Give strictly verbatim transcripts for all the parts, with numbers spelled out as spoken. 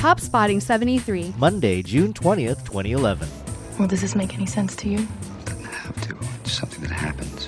Pop Spotting seventy-three. Monday, June twentieth, twenty eleven. Well, does this make any sense to you? It doesn't have to. It's something that happens.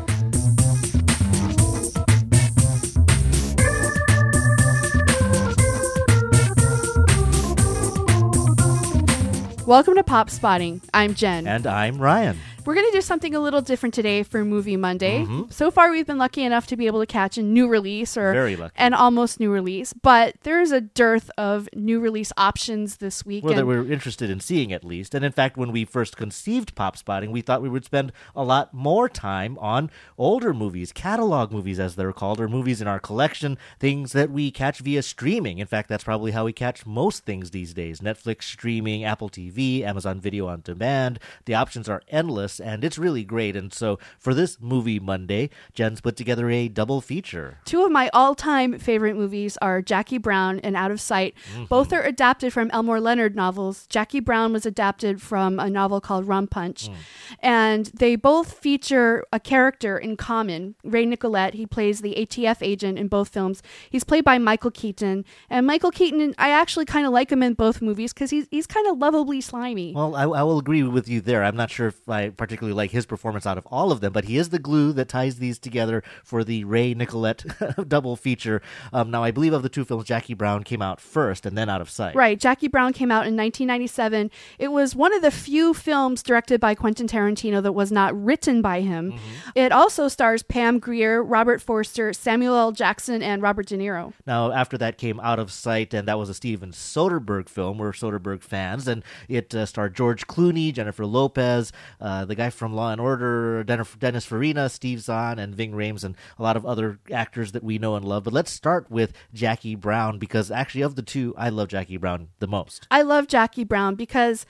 Welcome to Pop Spotting. I'm Jen. And I'm Ryan. We're going to do something a little different today for Movie Monday. Mm-hmm. So far, we've been lucky enough to be able to catch a new release or Very lucky. an almost new release, but there's a dearth of new release options this week. Well, that and- we're interested in seeing at least. And in fact, when we first conceived Pop Spotting, we thought we would spend a lot more time on older movies, catalog movies as they're called, or movies in our collection, things that we catch via streaming. In fact, that's probably how we catch most things these days. Netflix streaming, Apple T V, Amazon Video on Demand. The options are endless, and it's really great. And so for this Movie Monday, Jen's put together a double feature. Two of my all-time favorite movies are Jackie Brown and Out of Sight. Mm-hmm. Both are adapted from Elmore Leonard novels. Jackie Brown was adapted from a novel called Rum Punch. Mm. And they both feature a character in common. Ray Nicolette, he plays the A T F agent in both films. He's played by Michael Keaton. And Michael Keaton, I actually kind of like him in both movies because he's, he's kind of lovably slimy. Well, I, I will agree with you there. I'm not sure if I particularly like his performance out of all of them, but he is the glue that ties these together for the Ray Nicolette double feature. Um, now, I believe of the two films, Jackie Brown came out first and then Out of Sight. Right. Jackie Brown came out in nineteen ninety-seven. It was one of the few films directed by Quentin Tarantino that was not written by him. Mm-hmm. It also stars Pam Grier, Robert Forster, Samuel L. Jackson, and Robert De Niro. Now, after that came Out of Sight, and that was a Steven Soderbergh film. We're Soderbergh fans, and it uh, starred George Clooney, Jennifer Lopez, uh, the guy from Law and Order, Dennis Farina, Steve Zahn, and Ving Rhames, and a lot of other actors that we know and love. But let's start with Jackie Brown, because actually of the two, I love Jackie Brown the most. I love Jackie Brown because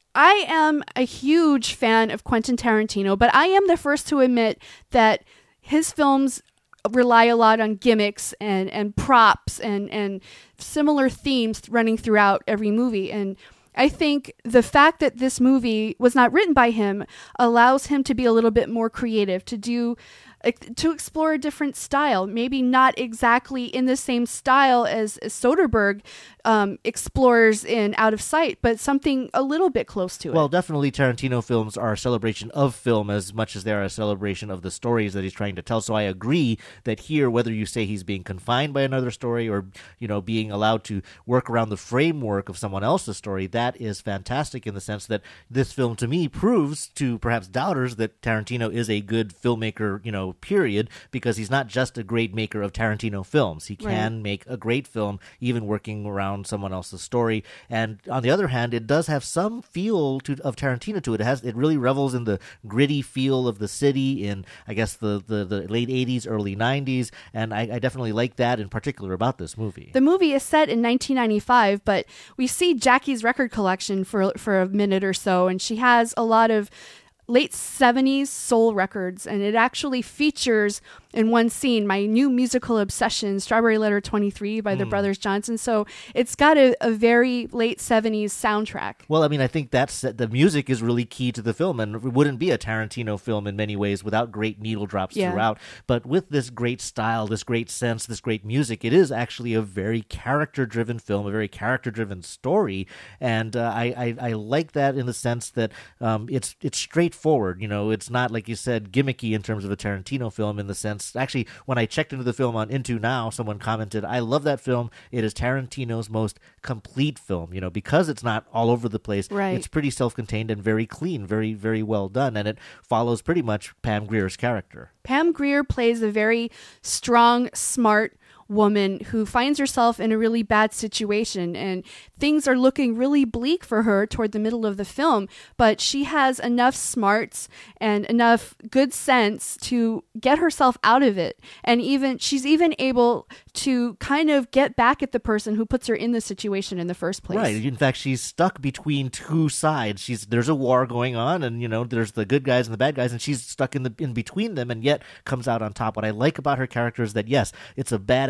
I am a huge fan of Quentin Tarantino, but I am the first to admit that his films rely a lot on gimmicks and, and props and, and similar themes running throughout every movie. And I think the fact that this movie was not written by him allows him to be a little bit more creative, to do, to explore a different style, maybe not exactly in the same style as, as Soderbergh um, explores in Out of Sight, but something a little bit close to it. Well, definitely Tarantino films are a celebration of film as much as they're a celebration of the stories that he's trying to tell. So I agree that here, whether you say he's being confined by another story or, you know, being allowed to work around the framework of someone else's story, that is fantastic in the sense that this film, to me, proves to perhaps doubters that Tarantino is a good filmmaker, you know, period, because he's not just a great maker of Tarantino films. He can Right. make a great film even working around someone else's story. And on the other hand, it does have some feel to, of Tarantino to it. It has it really revels in the gritty feel of the city in, I guess, the, the, the late eighties, early nineties, and I, I definitely like that in particular about this movie. The movie is set in nineteen ninety-five, but we see Jackie's record collection for for a minute or so, and she has a lot of late seventies soul records, and it actually features in one scene my new musical obsession, Strawberry Letter twenty-three by the Mm. Brothers Johnson. So it's got a, a very late seventies soundtrack. Well, I mean, I think that's the music is really key to the film, and it wouldn't be a Tarantino film in many ways without great needle drops Yeah. throughout. But with this great style, this great sense, this great music, it is actually a very character-driven film, a very character-driven story, and uh, I, I I like that in the sense that um, it's it's straightforward. You know, it's not, like you said, gimmicky in terms of a Tarantino film in the sense. Actually, when I checked into the film on Into Now, someone commented, "I love that film. It is Tarantino's most complete film." You know, because it's not all over the place. Right. It's pretty self-contained and very clean, very, very well done, and it follows pretty much Pam Grier's character. Pam Grier plays a very strong, smart woman who finds herself in a really bad situation, and things are looking really bleak for her toward the middle of the film, but she has enough smarts and enough good sense to get herself out of it, and even she's even able to kind of get back at the person who puts her in the situation in the first place. Right. In fact, she's stuck between two sides. She's there's a war going on, and you know there's the good guys and the bad guys, and she's stuck in the in between them, and yet comes out on top. What I like about her character is that yes, it's a badass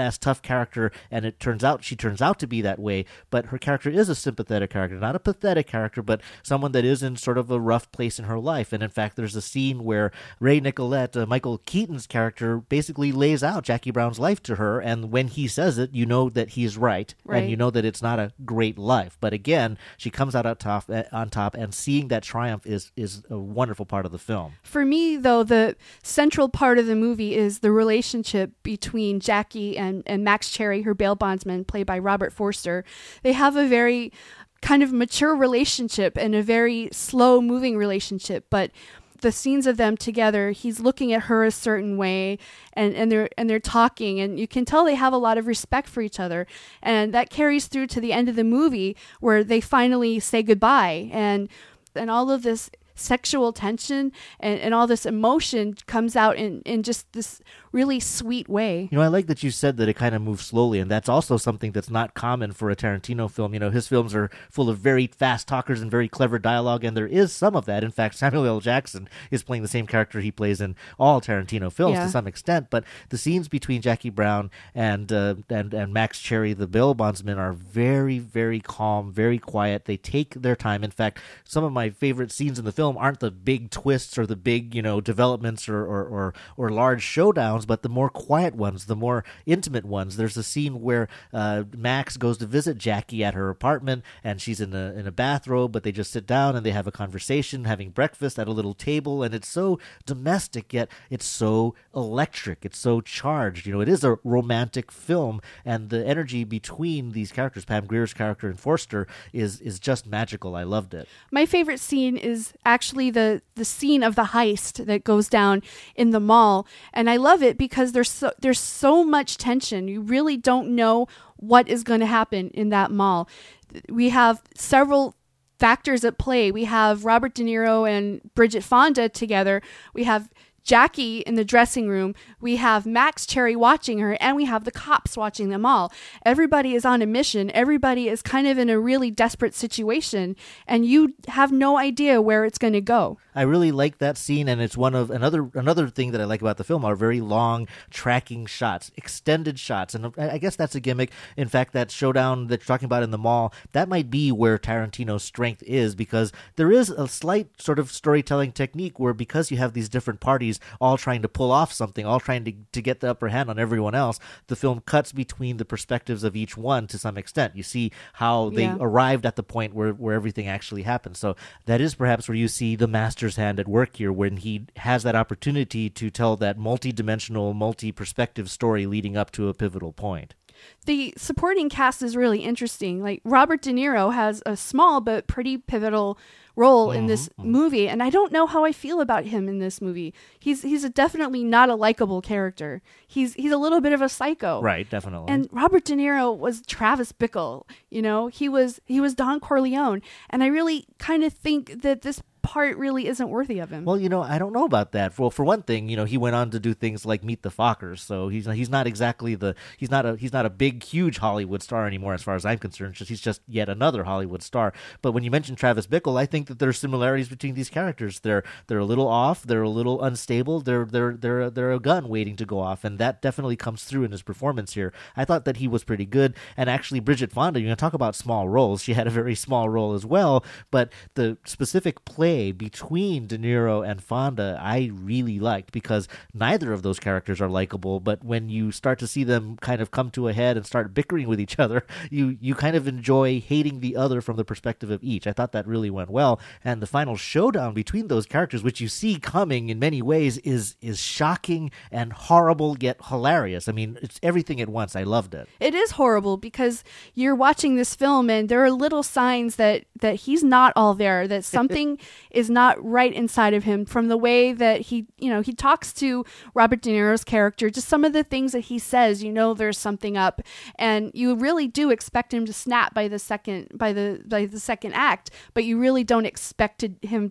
badass, tough character, and it turns out she turns out to be that way. But her character is a sympathetic character, not a pathetic character, but someone that is in sort of a rough place in her life. And in fact, there's a scene where Ray Nicolette, uh, Michael Keaton's character, basically lays out Jackie Brown's life to her, and when he says it, you know that he's right, right. and you know that it's not a great life. But again, she comes out on top, on top, and seeing that triumph is is a wonderful part of the film. For me, though, the central part of the movie is the relationship between Jackie and, and Max Cherry, her bail bondsman, played by Robert Forster. They have a very kind of mature relationship and a very slow moving relationship, but the scenes of them together, he's looking at her a certain way, and, and they're and they're talking, and you can tell they have a lot of respect for each other, and that carries through to the end of the movie where they finally say goodbye, and and all of this sexual tension and, and all this emotion comes out in, in just this really sweet way. You know, I like that you said that it kind of moves slowly, and that's also something that's not common for a Tarantino film. You know, his films are full of very fast talkers and very clever dialogue, and there is some of that. In fact, Samuel L. Jackson is playing the same character he plays in all Tarantino films yeah. to some extent, but the scenes between Jackie Brown and, uh, and, and Max Cherry, the bail bondsman, are very, very calm, very quiet. They take their time. In fact, some of my favorite scenes in the film aren't the big twists or the big, you know, developments or, or, or, or large showdowns, but the more quiet ones, the more intimate ones. There's a scene where uh, Max goes to visit Jackie at her apartment, and she's in a in a bathrobe, but they just sit down and they have a conversation, having breakfast at a little table, and it's so domestic, yet it's so electric. It's so charged. You know, it is a romantic film, and the energy between these characters, Pam Grier's character and Forster, is is just magical. I loved it. My favorite scene is actually the the scene of the heist that goes down in the mall, and I love it because there's so, there's so much tension. You really don't know what is going to happen in that mall. We have several factors at play. We have Robert De Niro and Bridget Fonda together. We have Jackie in the dressing room. We have Max Cherry watching her, and we have the cops watching them all. Everybody is on a mission. Everybody is kind of in a really desperate situation, and you have no idea where it's going to go. I really like that scene, and it's one of another another thing that I like about the film are very long tracking shots, extended shots, and I guess that's a gimmick. In fact, that showdown that you're talking about in the mall, that might be where Tarantino's strength is, because there is a slight sort of storytelling technique where, because you have these different parties all trying to pull off something, all trying to, to get the upper hand on everyone else, the film cuts between the perspectives of each one to some extent. You see how they yeah. arrived at the point where, where everything actually happened. So that is perhaps where you see the master's hand at work here, when he has that opportunity to tell that multi-dimensional, multi-perspective story leading up to a pivotal point. The supporting cast is really interesting. Like, Robert De Niro has a small but pretty pivotal role mm-hmm. in this movie, and I don't know how I feel about him in this movie. He's he's a definitely not a likable character. He's he's a little bit of a psycho. Right, definitely. And Robert De Niro was Travis Bickle. You know, he was he was Don Corleone, and I really kind of think that this part really isn't worthy of him. Well, you know, I don't know about that. Well, for one thing, you know, he went on to do things like Meet the Fockers, so he's he's not exactly the he's not a he's not a big, huge Hollywood star anymore, as far as I'm concerned. Just he's just yet another Hollywood star. But when you mention Travis Bickle, I think that there are similarities between these characters. They're they're a little off, they're a little unstable, they're they're they're they're a gun waiting to go off, and that definitely comes through in his performance here. I thought that he was pretty good, and actually Bridget Fonda, you're going to talk about small roles. She had a very small role as well, but the specific play between De Niro and Fonda I really liked, because neither of those characters are likable, but when you start to see them kind of come to a head and start bickering with each other, you you kind of enjoy hating the other from the perspective of each. I thought that really went well, and the final showdown between those characters, which you see coming in many ways, is is shocking and horrible yet hilarious. I mean, it's everything at once. I loved it. It is horrible because you're watching this film and there are little signs that that he's not all there, that something is not right inside of him, from the way that he, you know, he talks to Robert De Niro's character, just some of the things that he says, you know, there's something up, and you really do expect him to snap by the second by the by the second act, but you really don't expect him to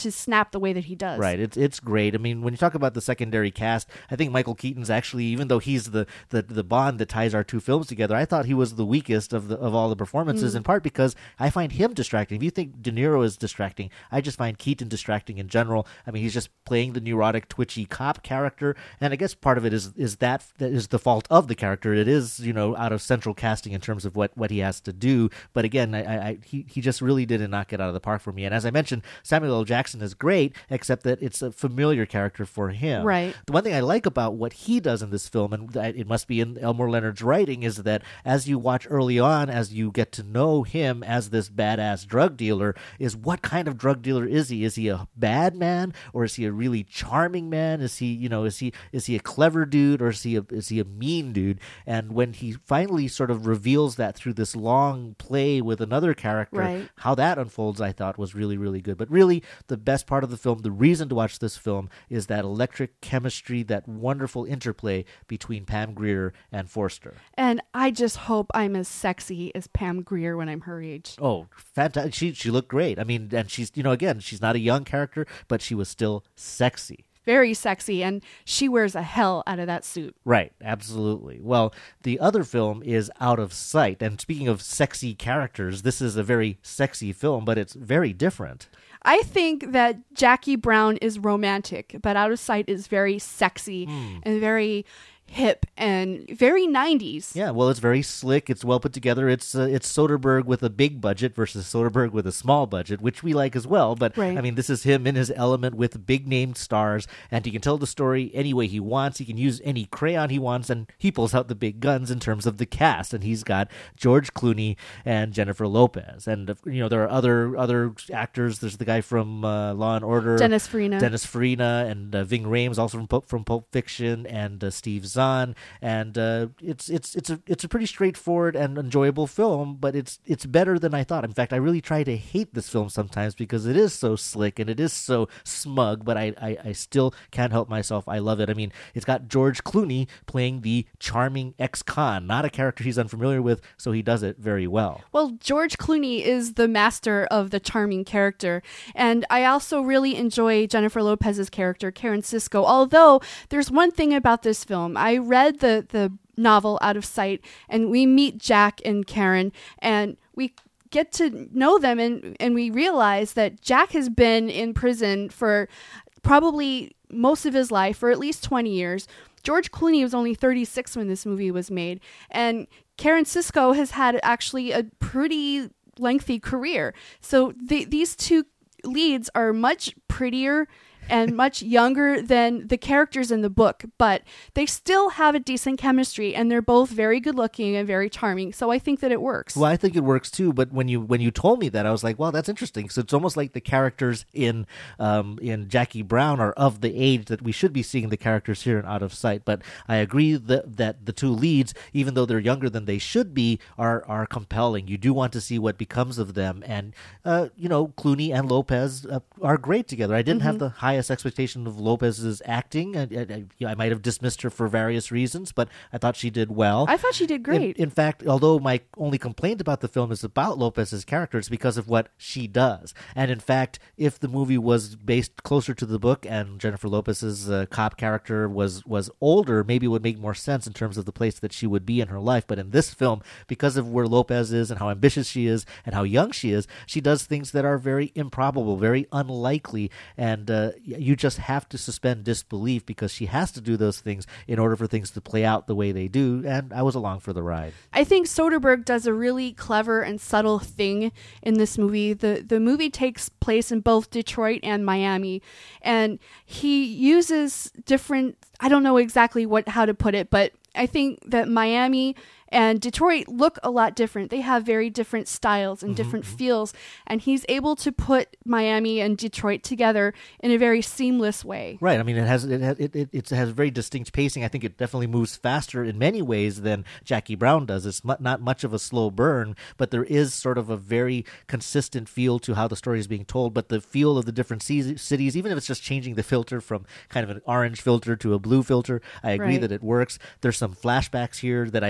to snap the way that he does. Right. It's it's great. I mean, when you talk about the secondary cast, I think Michael Keaton's actually, even though he's the, the, the bond that ties our two films together, I thought he was the weakest of the of all the performances, mm. in part because I find him distracting. If you think De Niro is distracting, I just find Keaton distracting in general. I mean, he's just playing the neurotic, twitchy cop character, and I guess part of it is is that that is the fault of the character. It is, you know, out of central casting in terms of what, what he has to do. But again, I, I he he just really did knock it out of the park for me. And as I mentioned, Samuel L. Jackson is great, except that it's a familiar character for him. Right. The one thing I like about what he does in this film, and it must be in Elmore Leonard's writing, is that as you watch early on, as you get to know him as this badass drug dealer, is what kind of drug dealer is he? Is he a bad man, or is he a really charming man? Is he, you know, is he is he a clever dude, or is he a, is he a mean dude? And when he finally sort of reveals that through this long play with another character, right. how that unfolds, I thought was really, really good. But really, the best part of the film, the reason to watch this film, is that electric chemistry, that wonderful interplay between Pam Grier and Forster. And I just hope I'm as sexy as Pam Grier when I'm her age. Oh, fantastic. She, she looked great. I mean, and she's, you know, again, she's not a young character, but she was still sexy. Very sexy, and she wears a hell out of that suit. Right, absolutely. Well, the other film is Out of Sight, and speaking of sexy characters, this is a very sexy film, but it's very different. I think that Jackie Brown is romantic, but Out of Sight is very sexy mm. and very hip and very nineties. Yeah, well, it's very slick. It's well put together. It's uh, it's Soderbergh with a big budget versus Soderbergh with a small budget, which we like as well. But, right. I mean, this is him in his element with big-named stars, and he can tell the story any way he wants. He can use any crayon he wants, and he pulls out the big guns in terms of the cast. And he's got George Clooney and Jennifer Lopez. And, you know, there are other other actors. There's the guy from uh, Law and Order. Dennis Farina. Dennis Farina, and uh, Ving Rhames, also from Pulp, from Pulp Fiction, and uh, Steve Zahn. On and uh, it's it's it's a it's a pretty straightforward and enjoyable film, but it's it's better than I thought. In fact, I really try to hate this film sometimes because it is so slick and it is so smug, but I, I, I still can't help myself. I love it. I mean, it's got George Clooney playing the charming ex-con, not a character he's unfamiliar with, so he does it very well. Well, George Clooney is the master of the charming character, and I also really enjoy Jennifer Lopez's character, Karen Sisco, although there's one thing about this film. I I read the, the novel Out of Sight, and we meet Jack and Karen, and we get to know them, and, and we realize that Jack has been in prison for probably most of his life, for at least twenty years. George Clooney was only thirty-six when this movie was made, and Karen Sisco has had actually a pretty lengthy career. So the, these two leads are much prettier and much younger than the characters in the book, but they still have a decent chemistry, and they're both very good looking and very charming. So I think that it works. Well, I think it works too. But when you when you told me that, I was like, "Well, that's interesting." So it's almost like the characters in um, in Jackie Brown are of the age that we should be seeing the characters here in Out of Sight. But I agree that that the two leads, even though they're younger than they should be, are are compelling. You do want to see what becomes of them, and uh, you know, Clooney and Lopez uh, are great together. I didn't mm-hmm. have the highest expectation of Lopez's acting. I, I, I might have dismissed her for various reasons, but I thought she did well. I thought she did great. In, in fact, although my only complaint about the film is about Lopez's character, it's because of what she does. And in fact, if the movie was based closer to the book and Jennifer Lopez's uh, cop character was, was older, maybe it would make more sense in terms of the place that she would be in her life. But in this film, because of where Lopez is and how ambitious she is and how young she is, she does things that are very improbable, very unlikely, and uh, you just have to suspend disbelief because she has to do those things in order for things to play out the way they do, and I was along for the ride. I think Soderbergh does a really clever and subtle thing in this movie. The the movie takes place in both Detroit and Miami, and he uses different, I don't know exactly what how to put it, but I think that Miami and Detroit look a lot different. They have very different styles and mm-hmm. different feels, and he's able to put Miami and Detroit together in a very seamless way. Right. I mean, it has it has, it, it, it has very distinct pacing. I think it definitely moves faster in many ways than Jackie Brown does. It's mu- not much of a slow burn, but there is sort of a very consistent feel to how the story is being told. But the feel of the different c- cities, even if it's just changing the filter from kind of an orange filter to a blue filter, I agree right. that it works. There's some flashbacks here that I thought are really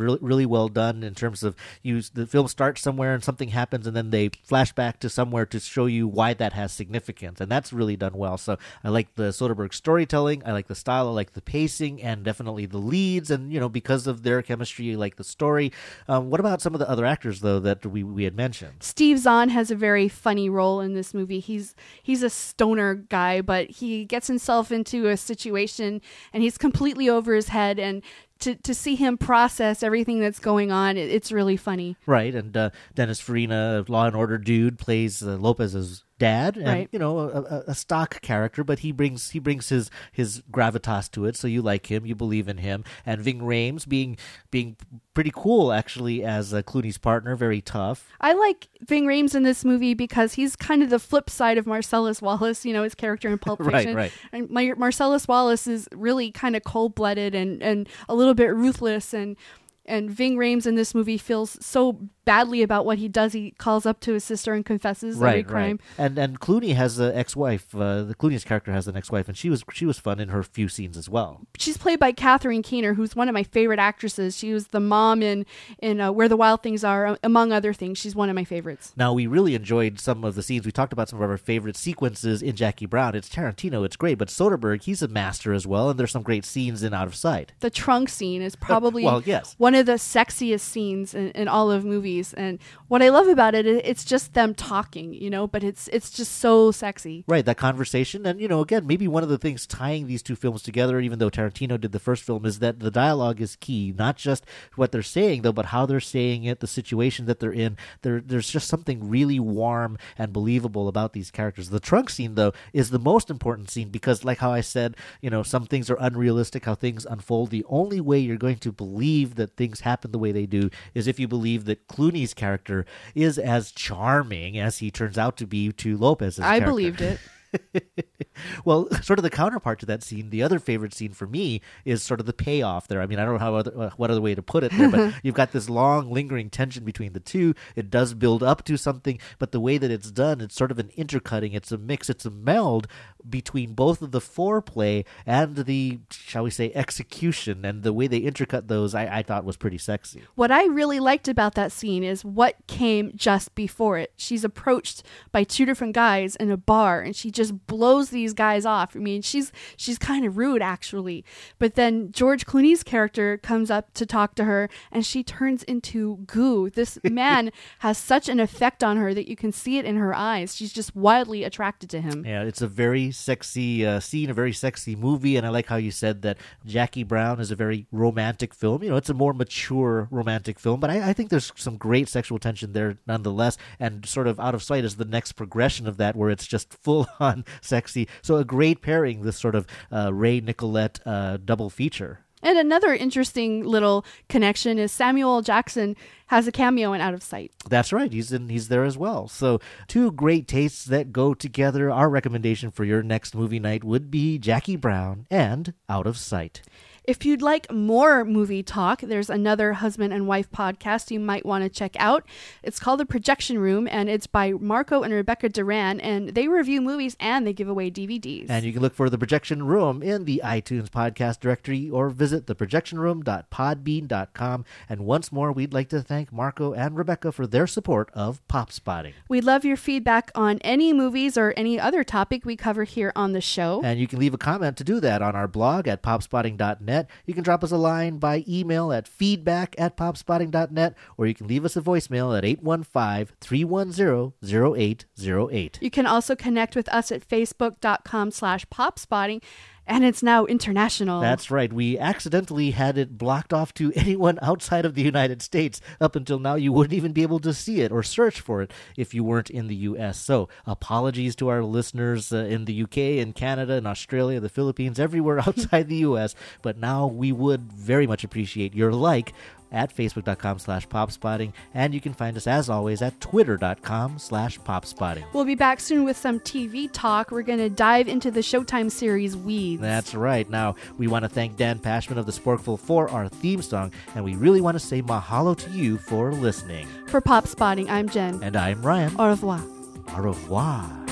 really, really well done in terms of you. The film starts somewhere and something happens, and then they flash back to somewhere to show you why that has significance, and that's really done well. So I like the Soderbergh storytelling, I like the style, I like the pacing, and definitely the leads, and you know, because of their chemistry, I like the story. Um, what about some of the other actors though that we we had mentioned? Steve Zahn has a very funny role in this movie. He's he's a stoner guy, but he gets himself into a situation and he's completely over his head, and to to see him process everything that's going on, it, it's really funny. Right, and uh, Dennis Farina, Law and Order dude, plays uh, Lopez's dad, and right. you know, a, a stock character, but he brings he brings his his gravitas to it, so you like him, you believe in him. And Ving Rhames being being pretty cool actually as uh, Clooney's partner, very tough. I like Ving Rhames in this movie because he's kind of the flip side of Marcellus Wallace, you know, his character in Pulp Fiction. Right, right. And Mar- Marcellus Wallace is really kind of cold-blooded and, and a little bit ruthless, and And Ving Rhames in this movie feels so badly about what he does. He calls up to his sister and confesses right, every crime. Right. And and Clooney has an ex-wife. Uh, the Clooney's character has an ex-wife, and she was she was fun in her few scenes as well. She's played by Catherine Keener, who's one of my favorite actresses. She was the mom in in uh, Where the Wild Things Are, among other things. She's one of my favorites. Now, we really enjoyed some of the scenes. We talked about some of our favorite sequences in Jackie Brown. It's Tarantino, it's great, but Soderbergh, he's a master as well, and there's some great scenes in Out of Sight. The trunk scene is probably well, yes. one of the sexiest scenes in, in all of movies, and what I love about it, it's just them talking, you know, but it's it's just so sexy. Right, that conversation, and you know, again, maybe one of the things tying these two films together, even though Tarantino did the first film, is that the dialogue is key, not just what they're saying though, but how they're saying it, the situation that they're in. There, there's just something really warm and believable about these characters. The trunk scene though is the most important scene because, like how I said, you know, some things are unrealistic, how things unfold. The only way you're going to believe that things happen the way they do is if you believe that Clooney's character is as charming as he turns out to be to Lopez's I character. believed it. Well, sort of the counterpart to that scene, the other favorite scene for me is sort of the payoff there. I mean, I don't know how other, uh, what other way to put it there, but you've got this long, lingering tension between the two. It does build up to something, but the way that it's done, it's sort of an intercutting. It's a mix. It's a meld between both of the foreplay and the, shall we say, execution. And the way they intercut those, I, I thought was pretty sexy. What I really liked about that scene is what came just before it. She's approached by two different guys in a bar, and she just blows these guys off. I mean, she's she's kind of rude, actually. But then George Clooney's character comes up to talk to her, and she turns into goo. This man has such an effect on her that you can see it in her eyes. She's just wildly attracted to him. Yeah, it's a very sexy uh, scene, a very sexy movie, and I like how you said that Jackie Brown is a very romantic film. You know, it's a more mature romantic film, but I, I think there's some great sexual tension there nonetheless, and sort of Out of Sight is the next progression of that, where it's just full-on sexy. So a great pairing, this sort of uh, Ray Nicolette uh, double feature. And another interesting little connection is Samuel L. Jackson has a cameo in Out of Sight. That's right. He's in. He's there as well. So two great tastes that go together. Our recommendation for your next movie night would be Jackie Brown and Out of Sight. If you'd like more movie talk, there's another husband and wife podcast you might want to check out. It's called The Projection Room, and it's by Marco and Rebecca Duran, and they review movies and they give away D V Ds. And you can look for The Projection Room in the iTunes podcast directory or visit the projection room dot podbean dot com. And once more, we'd like to thank Marco and Rebecca for their support of Pop Spotting. We'd love your feedback on any movies or any other topic we cover here on the show. And you can leave a comment to do that on our blog at pop spotting dot net. You can drop us a line by email at feedback at pop spotting dot net, or you can leave us a voicemail at eight one five, three one zero, zero eight zero eight. You can also connect with us at facebook dot com slash popspotting, and it's now international. That's right. We accidentally had it blocked off to anyone outside of the United States. Up until now, you wouldn't even be able to see it or search for it if you weren't in the U S. So apologies to our listeners uh, in the U K and Canada and Australia, the Philippines, everywhere outside the U S. But now we would very much appreciate your like at facebook dot com slash popspotting, and you can find us as always at twitter dot com slash popspotting. We'll be back soon with some T V talk. We're going to dive into the Showtime series Weeds. That's right. Now, we want to thank Dan Pashman of the Sporkful for our theme song, and we really want to say mahalo to you for listening. For Pop Spotting, I'm Jen. And I'm Ryan. Au revoir. Au revoir.